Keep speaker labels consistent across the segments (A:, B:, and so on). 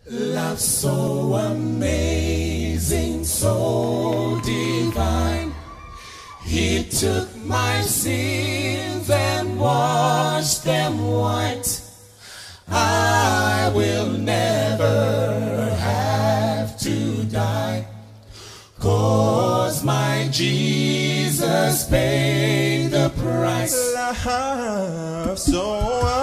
A: Love so amazing, so divine. He took my sins and washed them white. I will never have to die, 'cause my Jesus paid the price.
B: Love so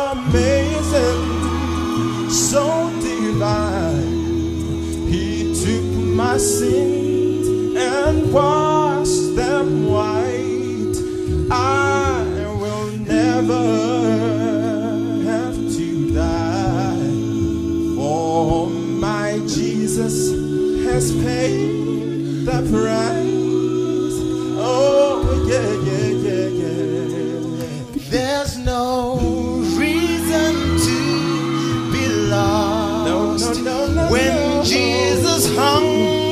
B: amazing, so divine. He took my sins and washed them white. I will never have to die, for my Jesus has paid the price. Oh yeah, yeah, yeah, yeah.
C: There's no reason to be lost when Jesus hung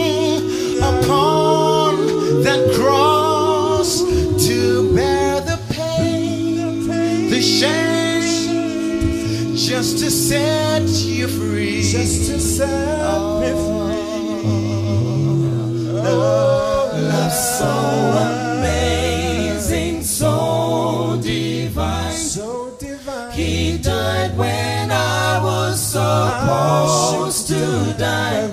C: upon that cross to bear the pain, the shame, just to set you free,
B: just to set me free.
A: Love so amazing, so divine.
B: So divine.
A: He died when I was supposed to die.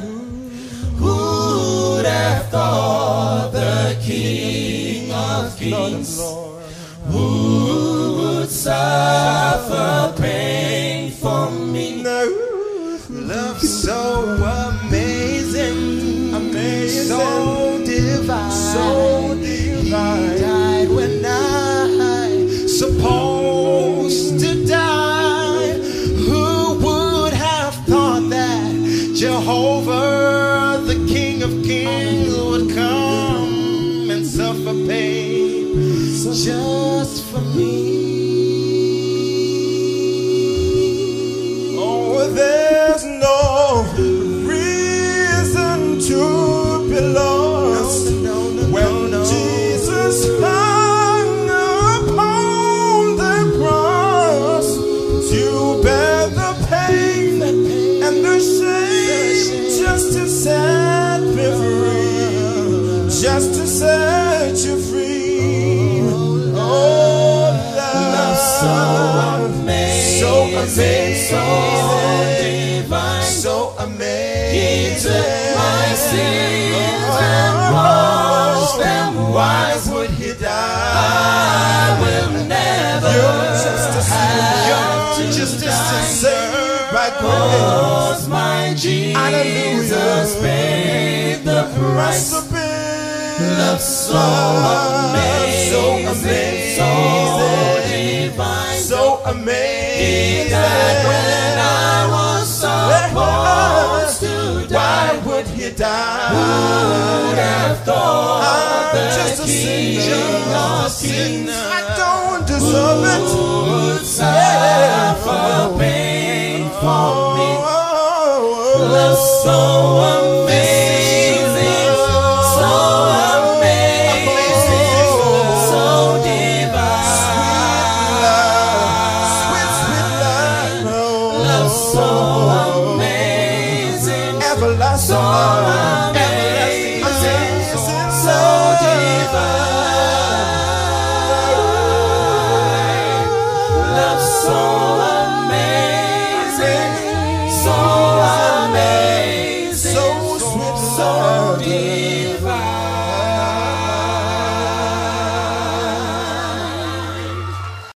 A: Who'd have thought the King of Kings who would suffer pain for me?
C: love so amazing, amazing, so divine,
B: so divine.
C: He died when I supposed to die. Who would have thought that Jehovah, the King of Kings, would come and suffer pain just for me?
B: There's no reason to be lost when Jesus hung upon the cross to bear the pain and the shame, just to set me free, just to set you free. Oh, love
A: so amazing,
B: so amazing,
A: so divine.
B: so amazing.
A: He took my sins and washed them white.
B: Why would he die?
A: I will never have to
B: serve by grace.
A: 'Cause my Jesus paid the price. Love so amazing, so divine.
B: So amazing.
A: He died when I was supposed to die.
B: Why would he die?
A: Who'd have thought the
B: just a
A: King of Kings
B: I don't deserve it.
A: would suffer pain for me? Love so amazing, so amazing, so divine. Love so amazing,
B: Everlasting
A: so
B: love.
A: amazing, so divine. Love so amazing, so amazing,
B: So sweet,
A: so divine.